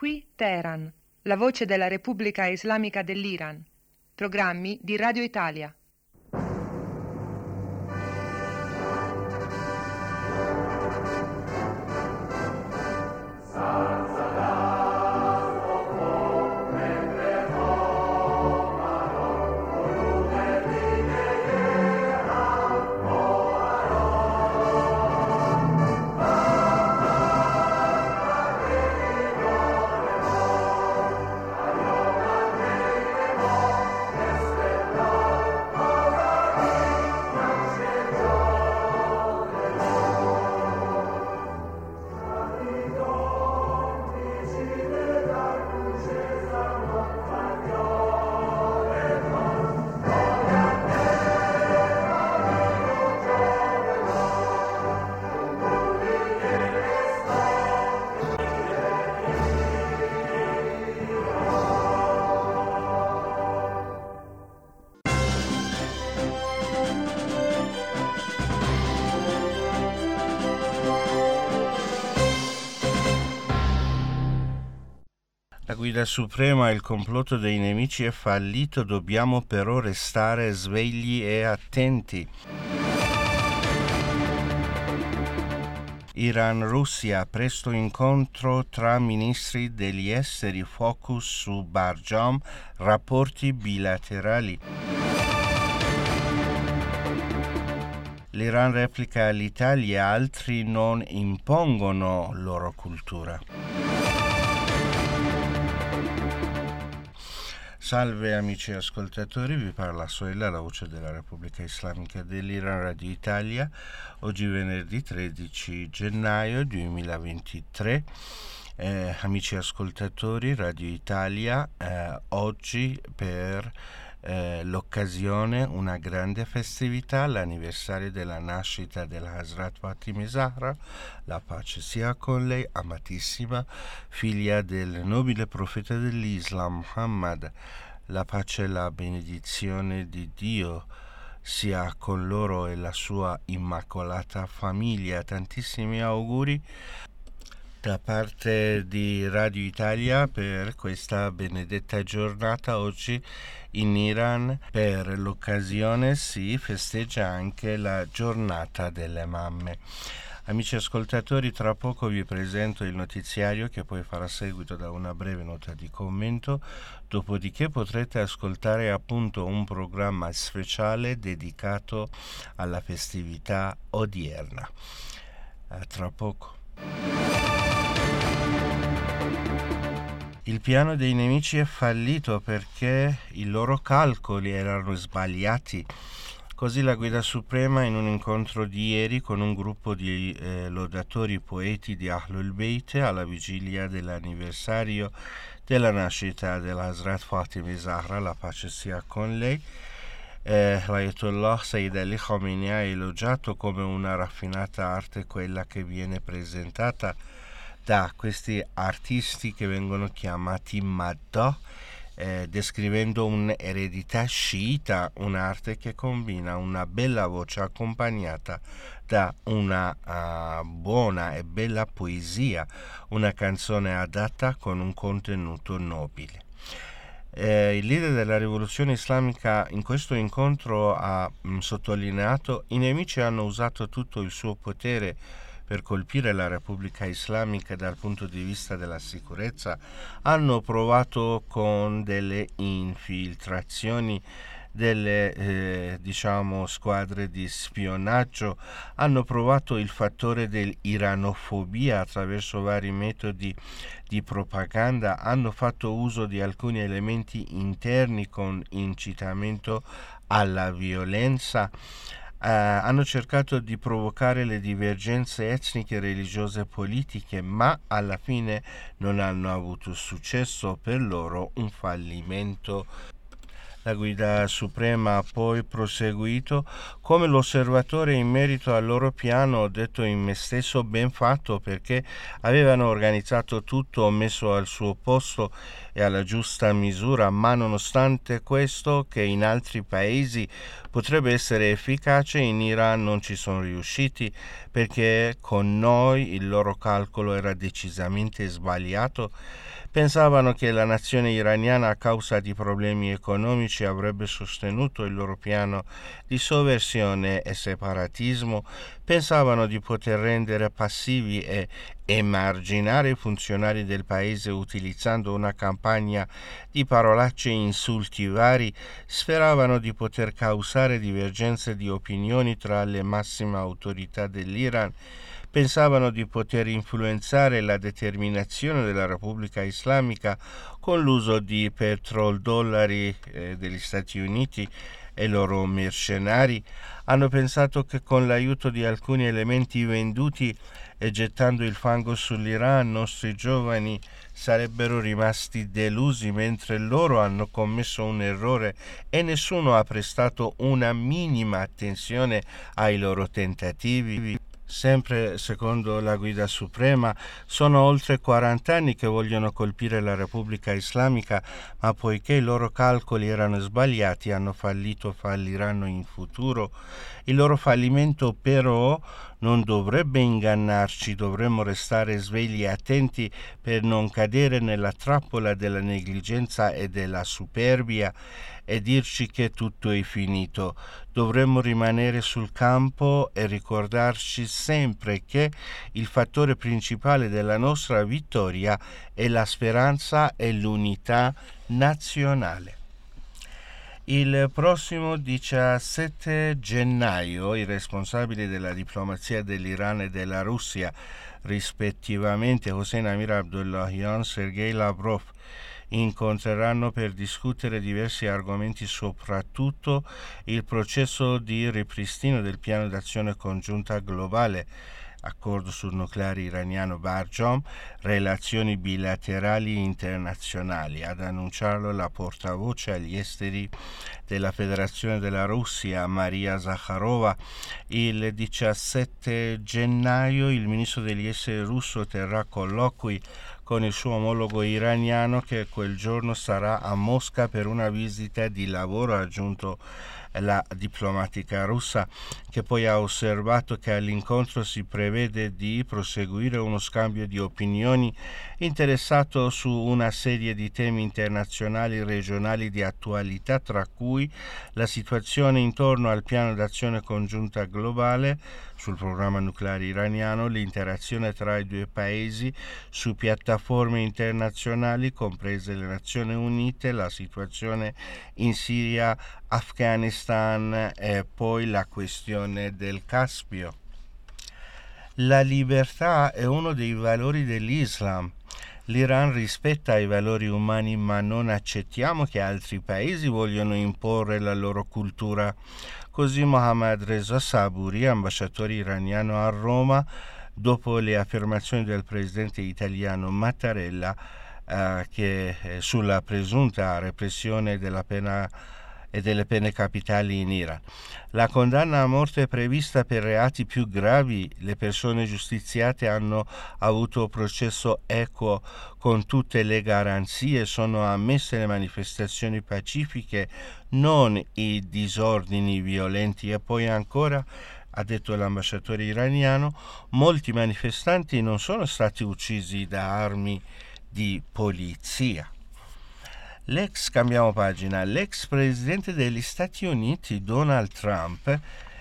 Qui Teheran, la voce della Repubblica Islamica dell'Iran. Programmi di Radio Italia. La guida suprema, il complotto dei nemici è fallito, dobbiamo però restare svegli e attenti. Iran-Russia, presto incontro tra ministri degli esteri, focus su Barjam, rapporti bilaterali. L'Iran replica all'Italia, altri non impongono loro cultura. Salve amici ascoltatori, vi parla Soela, la voce della Repubblica Islamica dell'Iran, Radio Italia. Oggi venerdì 13 gennaio 2023. Amici ascoltatori, Radio Italia, oggi per l'occasione una grande festività, l'anniversario della nascita della Hazrat Fatima Zahra, la pace sia con lei, amatissima figlia del nobile profeta dell'Islam Muhammad. La pace e la benedizione di Dio sia con loro e la sua immacolata famiglia. Tantissimi auguri da parte di Radio Italia per questa benedetta giornata. Oggi in Iran per l'occasione si festeggia anche la giornata delle mamme. Amici ascoltatori, tra poco vi presento il notiziario che poi farà seguito da una breve nota di commento, dopodiché potrete ascoltare appunto un programma speciale dedicato alla festività odierna. Tra poco. Il piano dei nemici è fallito perché i loro calcoli erano sbagliati. Così la guida suprema in un incontro di ieri con un gruppo di lodatori poeti di Ahlul Bayt alla vigilia dell'anniversario della nascita della Hazrat Fatima Zahra, la pace sia con lei, l'Ayatollah Sayyid Ali Khamenei ha elogiato come una raffinata arte quella che viene presentata da questi artisti che vengono chiamati Maddah, descrivendo un'eredità sciita, un'arte che combina una bella voce accompagnata da una buona e bella poesia, una canzone adatta con un contenuto nobile. Il leader della rivoluzione islamica in questo incontro ha sottolineato: i nemici hanno usato tutto il suo potere per colpire la Repubblica Islamica dal punto di vista della sicurezza, hanno provato con delle infiltrazioni delle squadre di spionaggio, hanno provato il fattore dell'iranofobia attraverso vari metodi di propaganda, hanno fatto uso di alcuni elementi interni con incitamento alla violenza, hanno cercato di provocare le divergenze etniche, religiose e politiche, ma alla fine non hanno avuto successo, per loro un fallimento. La guida suprema ha poi proseguito: come l'osservatore in merito al loro piano ho detto in me stesso ben fatto, perché avevano organizzato tutto, messo al suo posto e alla giusta misura, ma nonostante questo, che in altri paesi potrebbe essere efficace, in Iran non ci sono riusciti, perché con noi il loro calcolo era decisamente sbagliato, Pensavano che la nazione iraniana, a causa di problemi economici, avrebbe sostenuto il loro piano di sovversione e separatismo. Pensavano di poter rendere passivi e emarginare i funzionari del paese utilizzando una campagna di parolacce e insulti vari. Speravano di poter causare divergenze di opinioni tra le massime autorità dell'Iran. Pensavano di poter influenzare la determinazione della Repubblica Islamica con l'uso di petrodollari degli Stati Uniti e loro mercenari. Hanno pensato che con l'aiuto di alcuni elementi venduti e gettando il fango sull'Iran, nostri giovani sarebbero rimasti delusi, mentre loro hanno commesso un errore e nessuno ha prestato una minima attenzione ai loro tentativi. Sempre secondo la Guida Suprema, sono oltre 40 anni che vogliono colpire la Repubblica Islamica, ma poiché i loro calcoli erano sbagliati, hanno fallito, falliranno in futuro. Il loro fallimento però non dovrebbe ingannarci, dovremmo restare svegli e attenti per non cadere nella trappola della negligenza e della superbia e dirci che tutto è finito. Dovremmo rimanere sul campo e ricordarci sempre che il fattore principale della nostra vittoria è la speranza e l'unità nazionale. Il prossimo 17 gennaio i responsabili della diplomazia dell'Iran e della Russia, rispettivamente Hossein Amir Abdollahian e Sergei Lavrov, incontreranno per discutere diversi argomenti, soprattutto il processo di ripristino del piano d'azione congiunta globale, accordo sul nucleare iraniano Barjom, relazioni bilaterali internazionali. Ad annunciarlo la portavoce agli esteri della Federazione della Russia, Maria Zakharova. Il 17 gennaio il ministro degli esteri russo terrà colloqui con il suo omologo iraniano, che quel giorno sarà a Mosca per una visita di lavoro, ha aggiunto la diplomatica russa, che poi ha osservato che all'incontro si prevede di proseguire uno scambio di opinioni interessato su una serie di temi internazionali e regionali di attualità, tra cui la situazione intorno al piano d'azione congiunta globale, sul programma nucleare iraniano, l'interazione tra i due paesi su piattaforme internazionali, comprese le Nazioni Unite, la situazione in Siria, Afghanistan e poi la questione del Caspio. La libertà è uno dei valori dell'Islam. L'Iran rispetta i valori umani, ma non accettiamo che altri paesi vogliano imporre la loro cultura. Così Mohammad Reza Saburi, ambasciatore iraniano a Roma, dopo le affermazioni del presidente italiano Mattarella sulla presunta repressione della pena e delle pene capitali in Iran. La condanna a morte è prevista per reati più gravi. Le persone giustiziate hanno avuto processo equo con tutte le garanzie, sono ammesse le manifestazioni pacifiche, non i disordini violenti. E poi ancora, ha detto l'ambasciatore iraniano, molti manifestanti non sono stati uccisi da armi di polizia. Cambiamo pagina. L'ex presidente degli Stati Uniti Donald Trump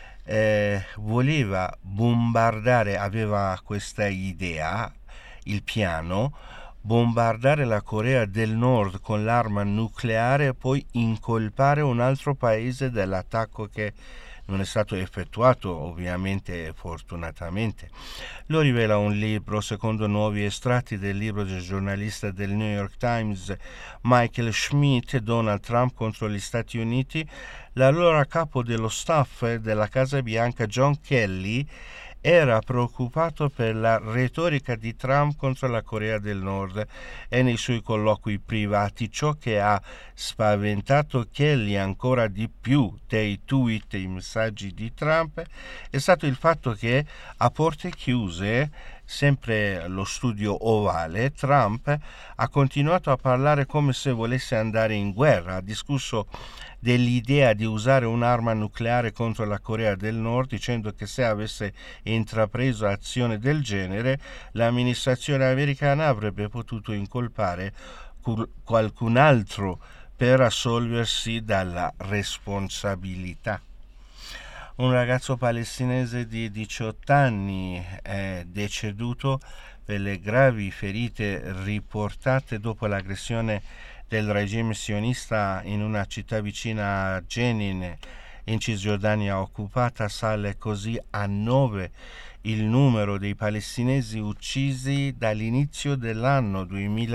voleva bombardare, aveva questa idea, il piano, bombardare la Corea del Nord con l'arma nucleare e poi incolpare un altro paese dell'attacco che non è stato effettuato, ovviamente, fortunatamente. Lo rivela un libro, secondo nuovi estratti del libro del giornalista del New York Times Michael Schmidt, Donald Trump contro gli Stati Uniti. L'allora capo dello staff della Casa Bianca John Kelly era preoccupato per la retorica di Trump contro la Corea del Nord e nei suoi colloqui privati. Ciò che ha spaventato Kelly ancora di più dei tweet e i messaggi di Trump è stato il fatto che a porte chiuse sempre lo studio ovale, Trump ha continuato a parlare come se volesse andare in guerra, ha discusso dell'idea di usare un'arma nucleare contro la Corea del Nord, dicendo che se avesse intrapreso azione del genere, l'amministrazione americana avrebbe potuto incolpare qualcun altro per assolversi dalla responsabilità. Un ragazzo palestinese di 18 anni è deceduto per le gravi ferite riportate dopo l'aggressione del regime sionista in una città vicina a Jenin, in Cisgiordania occupata. Sale così a 9 il numero dei palestinesi uccisi dall'inizio dell'anno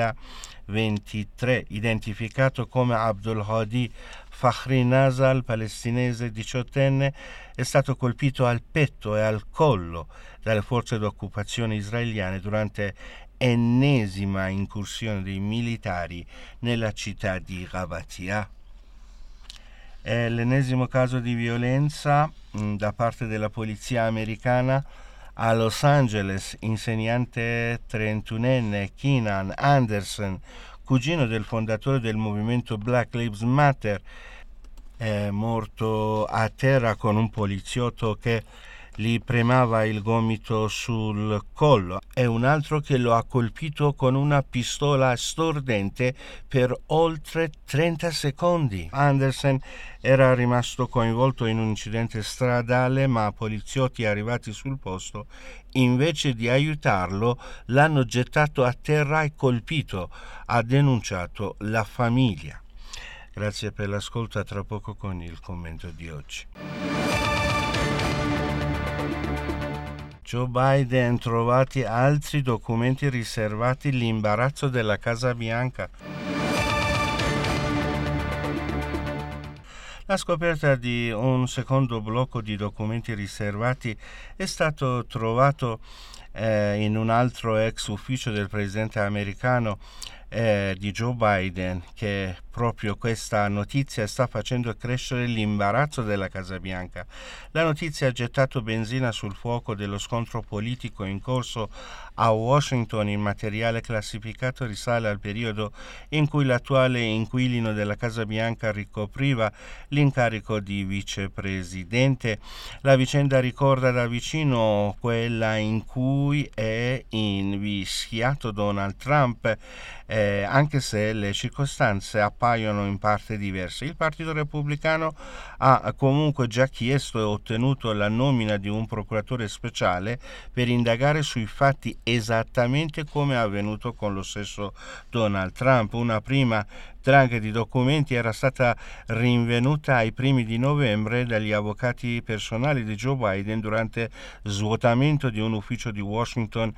2023, identificato come Abdul Hadi Fakhri Nasal, palestinese 18enne, è stato colpito al petto e al collo dalle forze d'occupazione israeliane durante ennesima incursione dei militari nella città di Rabatia. È l'ennesimo caso di violenza da parte della polizia americana a Los Angeles. Insegnante 31enne Keenan Anderson, cugino del fondatore del movimento Black Lives Matter, è morto a terra con un poliziotto che gli premava il gomito sul collo e un altro che lo ha colpito con una pistola stordente per oltre 30 secondi. Anderson era rimasto coinvolto in un incidente stradale, ma poliziotti arrivati sul posto, invece di aiutarlo, l'hanno gettato a terra e colpito, ha denunciato la famiglia. Grazie per l'ascolto, a tra poco con il commento di oggi. Joe Biden, trovati altri documenti riservati, l'imbarazzo della Casa Bianca. La scoperta di un secondo blocco di documenti riservati è stato trovato in un altro ex ufficio del presidente americano di Joe Biden, che proprio questa notizia sta facendo crescere l'imbarazzo della Casa Bianca. La notizia ha gettato benzina sul fuoco dello scontro politico in corso a Washington. Il materiale classificato risale al periodo in cui l'attuale inquilino della Casa Bianca ricopriva l'incarico di vicepresidente. La vicenda ricorda da vicino quella in cui è invischiato Donald Trump, anche se le circostanze appaiono in parte diverse. Il Partito Repubblicano ha comunque già chiesto e ottenuto la nomina di un procuratore speciale per indagare sui fatti esattamente come è avvenuto con lo stesso Donald Trump. Una prima draghe di documenti era stata rinvenuta ai primi di novembre dagli avvocati personali di Joe Biden durante svuotamento di un ufficio di Washington,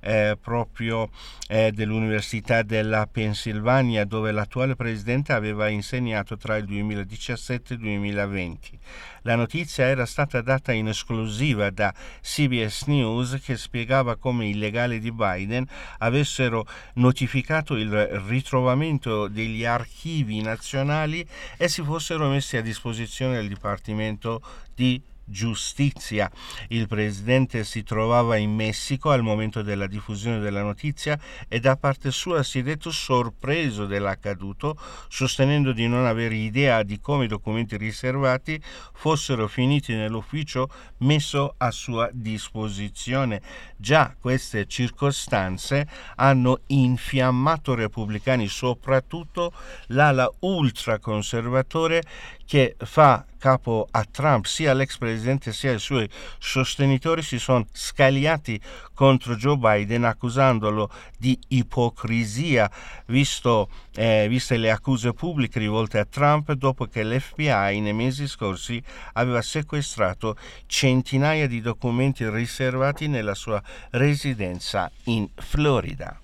dell'Università della Pennsylvania, dove l'attuale presidente aveva insegnato tra il 2017 e il 2020. La notizia era stata data in esclusiva da CBS News, che spiegava come i legali di Biden avessero notificato il ritrovamento degli archivi nazionali e si fossero messi a disposizione del Dipartimento di Giustizia. Il presidente si trovava in Messico al momento della diffusione della notizia e da parte sua si è detto sorpreso dell'accaduto, sostenendo di non avere idea di come i documenti riservati fossero finiti nell'ufficio messo a sua disposizione. Già queste circostanze hanno infiammato repubblicani, soprattutto l'ala ultraconservatore che fa capo a Trump. Sia l'ex presidente sia i suoi sostenitori si sono scagliati contro Joe Biden accusandolo di ipocrisia, viste le accuse pubbliche rivolte a Trump dopo che l'FBI nei mesi scorsi aveva sequestrato centinaia di documenti riservati nella sua residenza in Florida.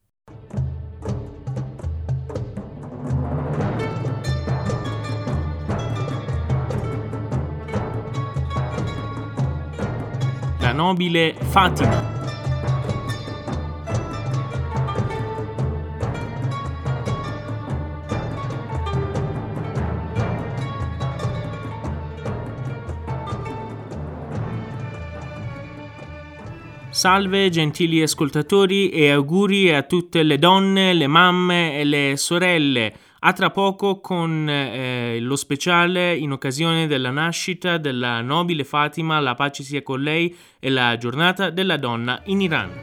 La nobile Fatima. Salve gentili ascoltatori e auguri a tutte le donne, le mamme e le sorelle. A tra poco con lo speciale in occasione della nascita della nobile Fatima, la pace sia con lei, e la giornata della donna in Iran.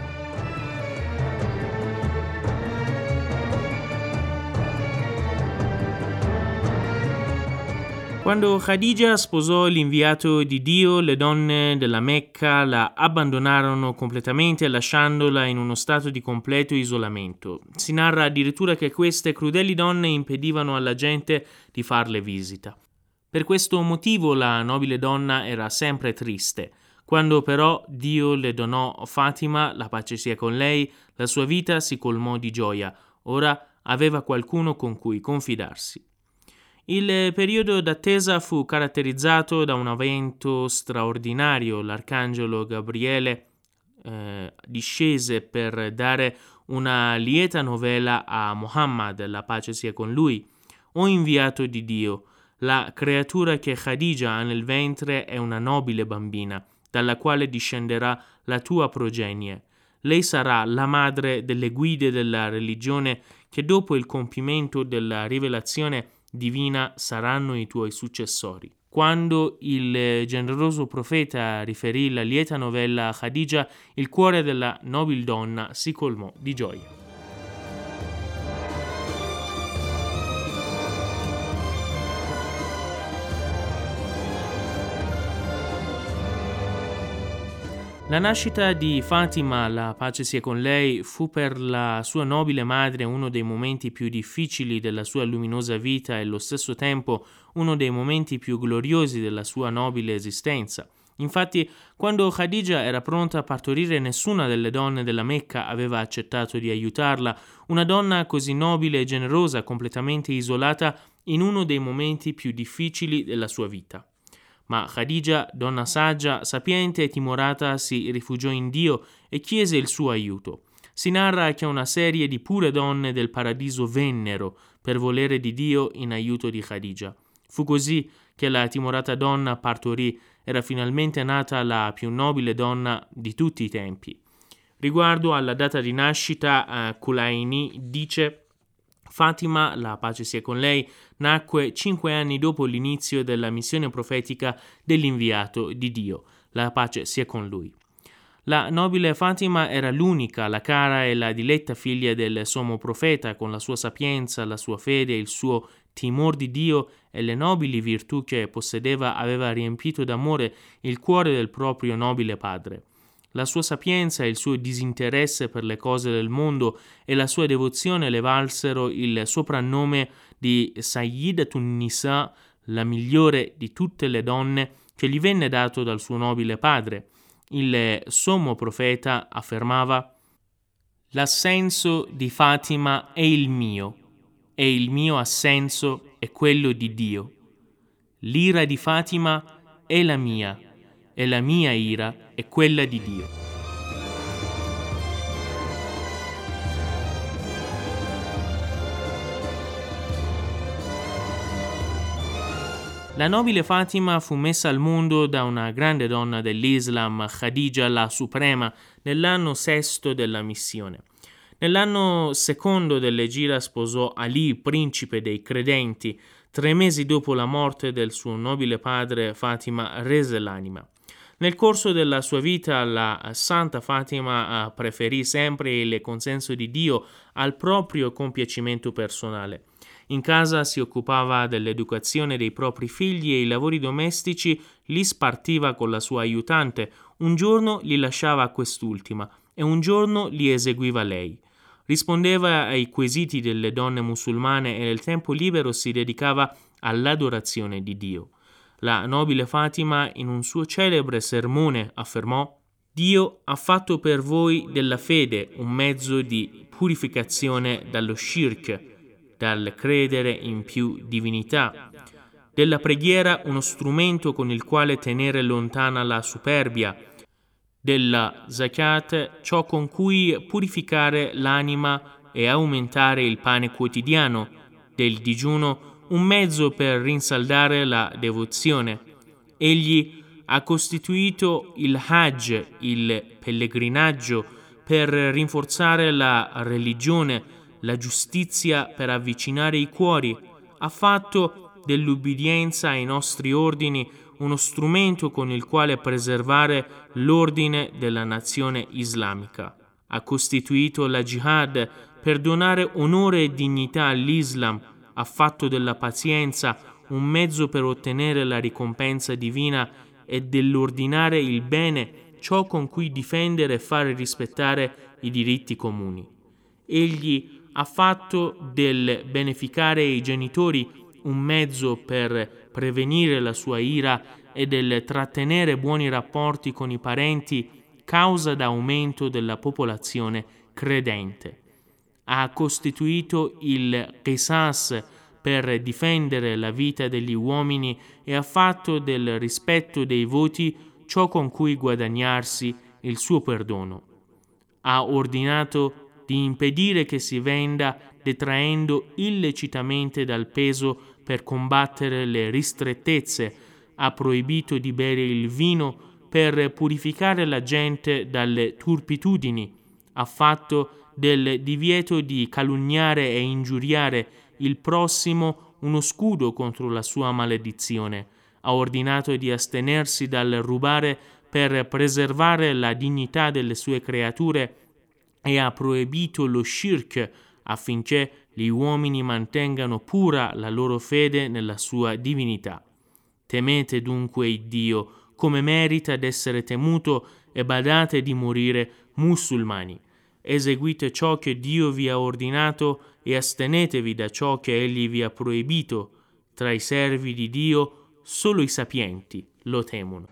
Quando Khadija sposò l'inviato di Dio, le donne della Mecca la abbandonarono completamente, lasciandola in uno stato di completo isolamento. Si narra addirittura che queste crudeli donne impedivano alla gente di farle visita. Per questo motivo la nobile donna era sempre triste. Quando però Dio le donò Fatima, la pace sia con lei, la sua vita si colmò di gioia. Ora aveva qualcuno con cui confidarsi. Il periodo d'attesa fu caratterizzato da un evento straordinario. L'arcangelo Gabriele discese per dare una lieta novella a Muhammad, la pace sia con lui. O inviato di Dio, la creatura che Khadija ha nel ventre è una nobile bambina, dalla quale discenderà la tua progenie. Lei sarà la madre delle guide della religione che dopo il compimento della rivelazione divina saranno i tuoi successori. Quando il generoso profeta riferì la lieta novella a Khadija, il cuore della nobile donna si colmò di gioia. La nascita di Fatima, la pace sia con lei, fu per la sua nobile madre uno dei momenti più difficili della sua luminosa vita e allo stesso tempo uno dei momenti più gloriosi della sua nobile esistenza. Infatti, quando Khadija era pronta a partorire, nessuna delle donne della Mecca aveva accettato di aiutarla, una donna così nobile e generosa, completamente isolata in uno dei momenti più difficili della sua vita. Ma Khadija, donna saggia, sapiente e timorata, si rifugiò in Dio e chiese il suo aiuto. Si narra che una serie di pure donne del paradiso vennero, per volere di Dio, in aiuto di Khadija. Fu così che la timorata donna partorì, era finalmente nata la più nobile donna di tutti i tempi. Riguardo alla data di nascita, Kulaini dice: Fatima, la pace sia con lei, nacque 5 anni dopo l'inizio della missione profetica dell'inviato di Dio, la pace sia con lui. La nobile Fatima era l'unica, la cara e la diletta figlia del sommo profeta, con la sua sapienza, la sua fede, il suo timor di Dio e le nobili virtù che possedeva aveva riempito d'amore il cuore del proprio nobile padre. La sua sapienza e il suo disinteresse per le cose del mondo e la sua devozione le valsero il soprannome di Sayyidatun Nisa, la migliore di tutte le donne, che gli venne dato dal suo nobile padre. Il sommo profeta affermava: «L'assenso di Fatima è il mio, e il mio assenso è quello di Dio. L'ira di Fatima è la mia, e la mia ira è quella di Dio». La nobile Fatima fu messa al mondo da una grande donna dell'Islam, Khadija la Suprema, nell'anno 6 della missione. Nell'anno 2 dell'Egira sposò Ali, principe dei credenti. 3 mesi dopo la morte del suo nobile padre, Fatima rese l'anima. Nel corso della sua vita la santa Fatima preferì sempre il consenso di Dio al proprio compiacimento personale. In casa si occupava dell'educazione dei propri figli e i lavori domestici li spartiva con la sua aiutante. Un giorno li lasciava a quest'ultima e un giorno li eseguiva lei. Rispondeva ai quesiti delle donne musulmane e nel tempo libero si dedicava all'adorazione di Dio. La nobile Fatima in un suo celebre sermone affermò: «Dio ha fatto per voi della fede un mezzo di purificazione dallo shirk, dal credere in più divinità, della preghiera uno strumento con il quale tenere lontana la superbia, della zakat ciò con cui purificare l'anima e aumentare il pane quotidiano, del digiuno un mezzo per rinsaldare la devozione. Egli ha costituito il Hajj, il pellegrinaggio, per rinforzare la religione, la giustizia per avvicinare i cuori, ha fatto dell'ubbidienza ai nostri ordini uno strumento con il quale preservare l'ordine della nazione islamica. Ha costituito la jihad per donare onore e dignità all'Islam, ha fatto della pazienza un mezzo per ottenere la ricompensa divina e dell'ordinare il bene, ciò con cui difendere e fare rispettare i diritti comuni. Egli ha fatto del beneficare i genitori un mezzo per prevenire la sua ira e del trattenere buoni rapporti con i parenti causa d'aumento della popolazione credente. Ha costituito il Qisas per difendere la vita degli uomini e ha fatto del rispetto dei voti ciò con cui guadagnarsi il suo perdono. Ha ordinato di impedire che si venda detraendo illecitamente dal peso per combattere le ristrettezze, ha proibito di bere il vino per purificare la gente dalle turpitudini, ha fatto del divieto di calunniare e ingiuriare il prossimo uno scudo contro la sua maledizione, ha ordinato di astenersi dal rubare per preservare la dignità delle sue creature e ha proibito lo shirk affinché gli uomini mantengano pura la loro fede nella sua divinità. Temete dunque il Dio come merita d'essere temuto e badate di morire musulmani. Eseguite ciò che Dio vi ha ordinato e astenetevi da ciò che Egli vi ha proibito. Tra i servi di Dio solo i sapienti lo temono.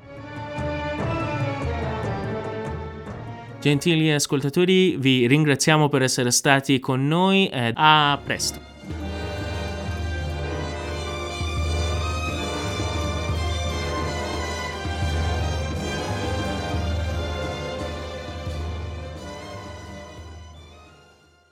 Gentili ascoltatori, vi ringraziamo per essere stati con noi e a presto.